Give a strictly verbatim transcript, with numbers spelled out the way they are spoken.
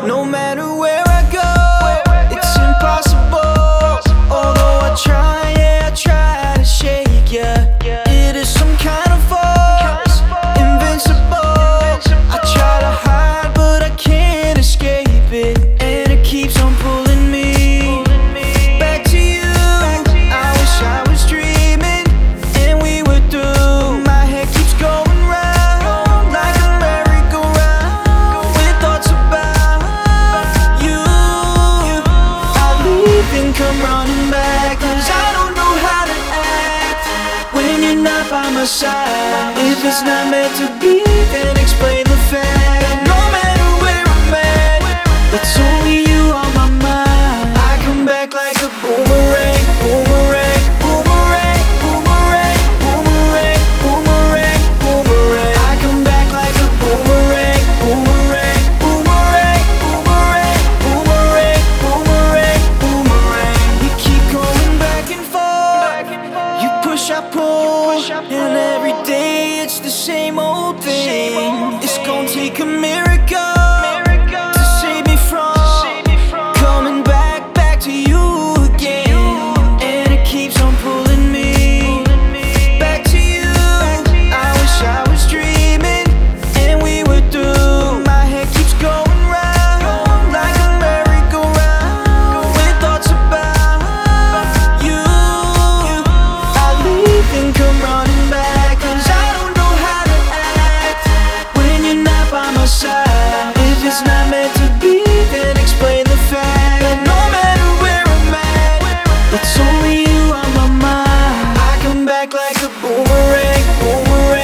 No matter where I go, it's impossible. Although I try, yeah, I try to shake ya. It is some kind of force, invincible. I try to hide, but I can't escape it, and it keeps on pulling me back to you. I wish I was dreaming and we were through. My head keeps going round like a merry-go-round with thoughts about you. I leave and come running back, 'cause I don't know how to act when you're not by my side. If it's not meant to be, then explain the fact. No matter where I'm at, it's only you on my mind. I come back like a boomerang, boomerang, boomerang, boomerang, boomerang, boomerang, boomerang. I come back like a boomerang, boomerang, boomerang, boomerang, boomerang, boomerang, boomerang. We keep going back and forth. You push, I pull, and every day it's the same old thing. It's gonna take a miracle to save me from coming back, back to you again. And it keeps on pulling me back to you. I wish I was dreaming and we were through. My head keeps going round like a merry-go-round with thoughts about you. I leave and come running back, 'cause I don't know how to act when you're not by my side. If it's not meant to be, then explain the fact. But no matter where I'm at, it's only you on my mind. I come back like a boomerang, boomerang.